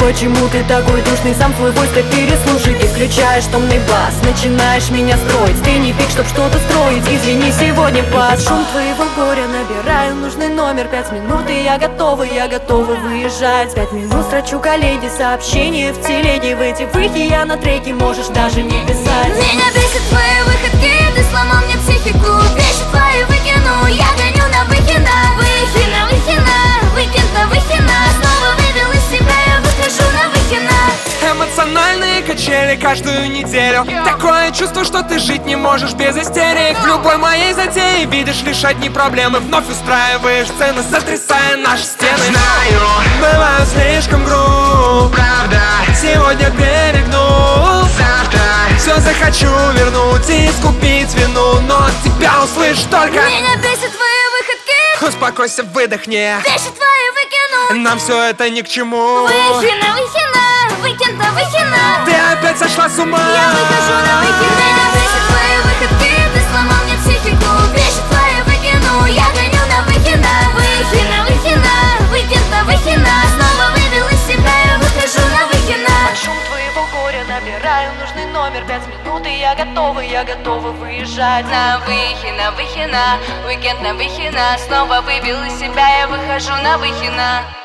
почему ты такой душный? Сам свой войс так переслушай. Ты включаешь томный бас, начинаешь меня строить. Ты не пик, чтоб что-то строить, извини, сегодня пас. Шум твоего горя, набираю нужный номер. 5 минут и я готова выезжать. 5 минут строчу коллеге сообщение в телеге. В эти выхи я на треке, можешь даже не писать. Меня бесит твои выходки, ты сломал мне психику. Бесит твои выкину, я гоню на выхина. Выхина, выхина, уикенд на выхина. Снова вывел из себя, я выхожу на выхина. Эмоциональные качели каждую неделю. Такое чувство, что ты жить не можешь без истерик. В любой моей затее видишь лишь одни проблемы. Вновь устраиваешь сцены, сотрясая наши стены. Знаю, бываю слишком груб, правда, сегодня перегнул. завтра Все захочу вернуть и искупить вину, но от тебя услышь только. Меня бесит твои выходки, Успокойся, выдохни, бесит твои выкину. нам все это ни к чему. Выхина, выхина, уикенд на выхина. Ты опять сошла с ума. Я выхожу на выхина. Меня бесит твои выходки, ты сломал мне психику. Бесит твои выкину, я гоню на выхина. Выхина, выхина, уикенд на выхина. Снова вывел из себя, я выхожу на выхина. Шум твоего горя, набираю нужный номер. 5 минут и я готова выезжать. На выхина, уикенд на выхина. Снова выбил из себя, я выхожу на выхина.